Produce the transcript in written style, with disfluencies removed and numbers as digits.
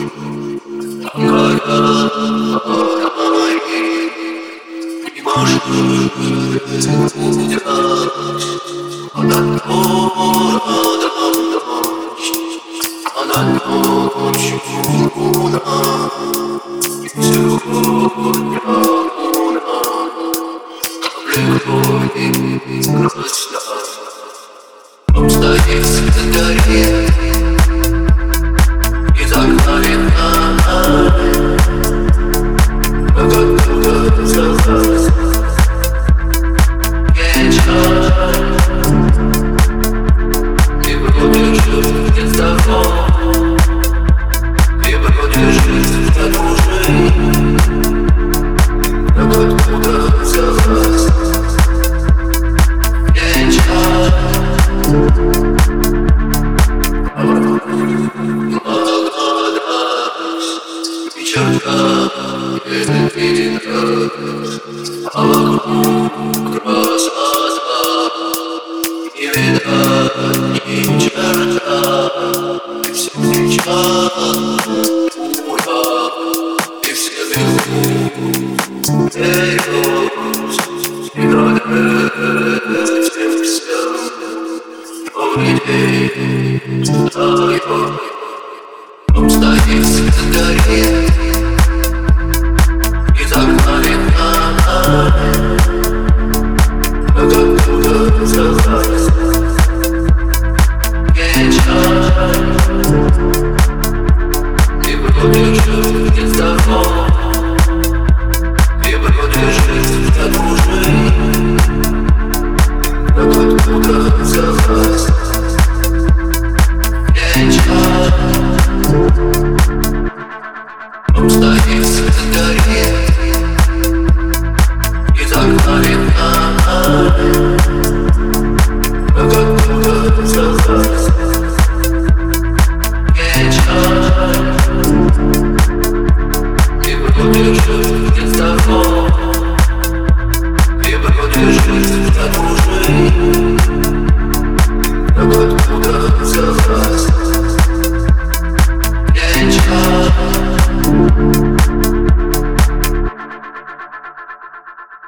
Не может она ночь, она ночью луна, и сегодня луна облекло грустно. Стоит в календаре, из окна видна, как оттуда взялась вечер. Ты бродишь не с тобой, ты бродишь за душой, как оттуда взялась вечер. Черта не видно, а вокруг красота, не видать ни черта. И все кричат ура, и все бегут, и над этим всем новый день твой. Стоит в календаре, из окна видна, как оттуда взялась вечер. Ты бродишь не с тобой, ты бродишь за душой, как оттуда взялась вечер. Стоит в календаре, из окна видна, как оттуда взялась